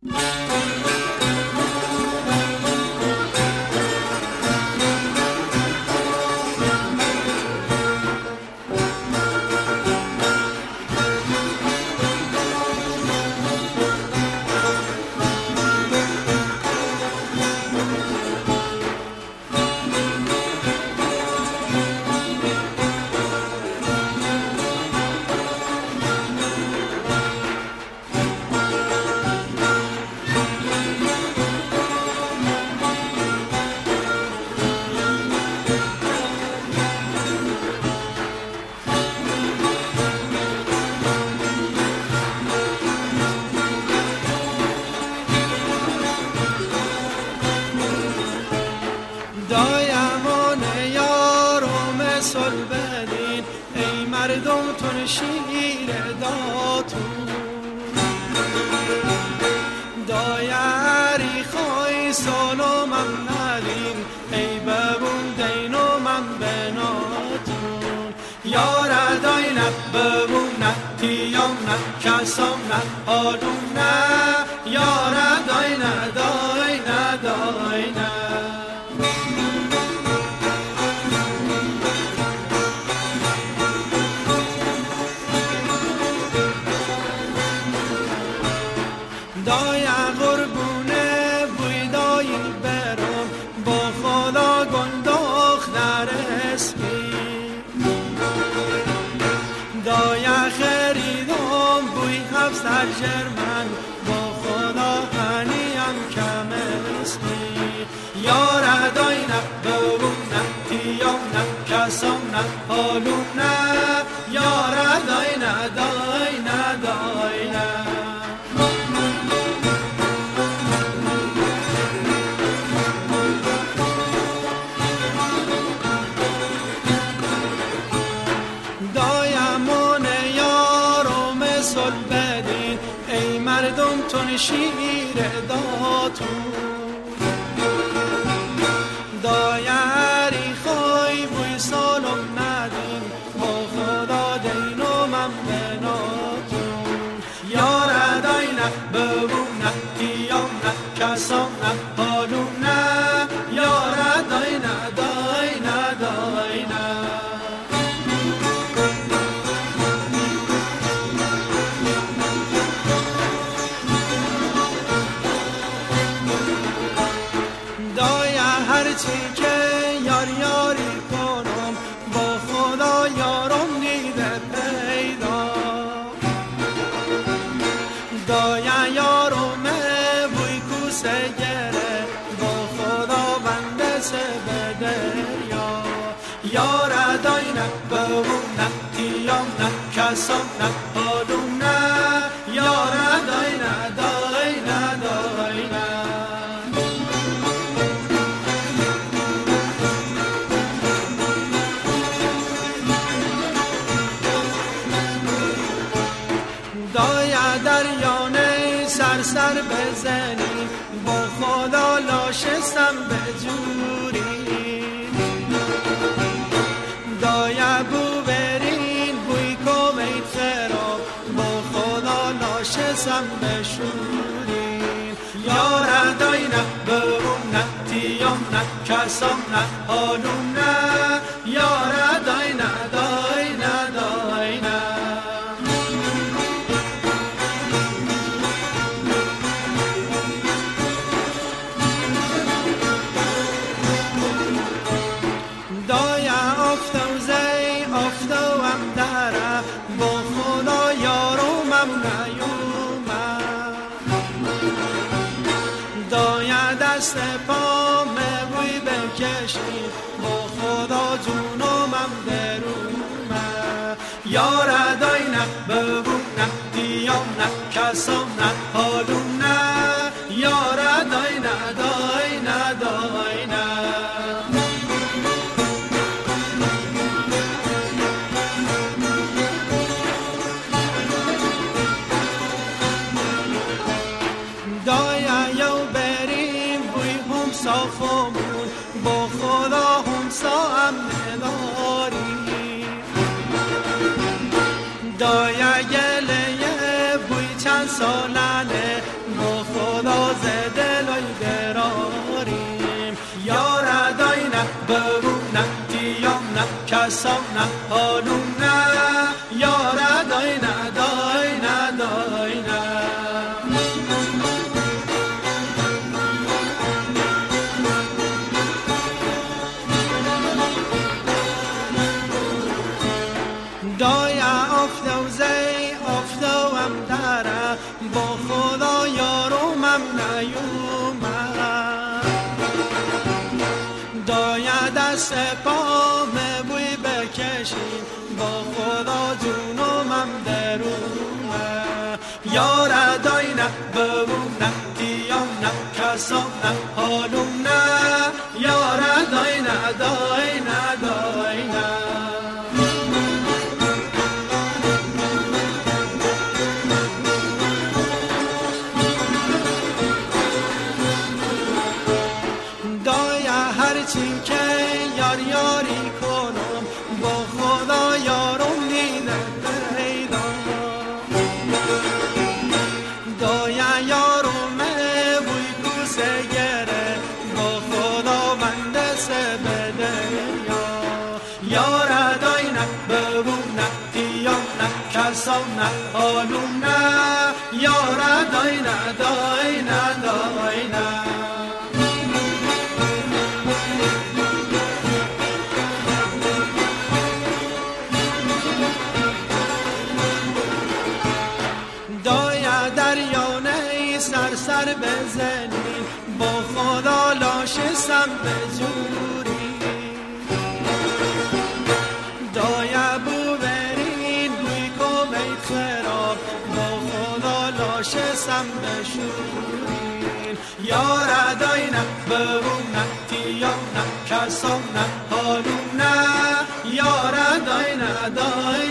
بدین ای مردم تون شیر داتون دایری خواهی سالو من ندین ای ببون دینو من بناتون یار داینه ببون نه تیام نه کسام نه آدون نه یار داینه داینه داینه دای قربونه بوی دای برام با خدا گنداخ در اسمی دای خریدم بوی حفظ در جرمن با خدا هنیم کم اسمی یار دای نه ببون نه تیام نه کسام نه حالون نه یار دای نه دای نه دای نه بدین ای مردم تون شیر داتون دایری خواهی بوی سالم ندین با خدا دینو من بناتون یار دای نه ببون نه تیام نه کسام نه حالون نه یار دای نه دای نه دای نه هرچی که یار یاری کنم با خدا یارم دیده پیدا دایا یارم بوی کوسه گره با خدا بنده سه به دریا یار دای نه ببون نه تیام نه کسام نه حالون نه یار دای نه دای نه دای نه دایا دریانه سر بزنی با خدا لاشستم بجوری دایا بو برین بوی کومید خراب با خدا لاشستم بشورین یار دای نه ببون نه تیام نه کسام نه حالون نه یار دای نه دای نه دای نه افتوام داره با خدا یارمم نیومد دایا دست پام بوی بکشید با خدا جونمم درومد یار دای نه ببون نه تیام نه کسام نه حالون نه یار دای نه دای نه دای نه صافمون با خدا همسا هم نداری دایا گله بوی چند سالانه با خدا ببون نه دیام نه کسام نه حالوم نه یاره دای نه دای نه دای نه دای افتوزی افتوام داره با خدا یارومم نیومد دای دست پامه بوی بکشیم با خدا جونومم درونه یاره دای نه ببون نه دیام نه کسام نه حالوم نه یاره دای نه دای نه دای نه هرچی که یار یاری کنم با خدا یارم نیده پیدا دایا یارم بوی کوسه گره با خدا بنده سه بده یاره دای نه ببون نه دیام نه کسام نه حالوم نه یاره دای نه دای نه دای نه سر بزنی با خدا لاشستم به جوری دایا بو برین بوی کمی خراب با خدا لاشستم به شورین یاره دای نه ببون نه دیام نه کسام نه حالوم نه یاره دای نه دای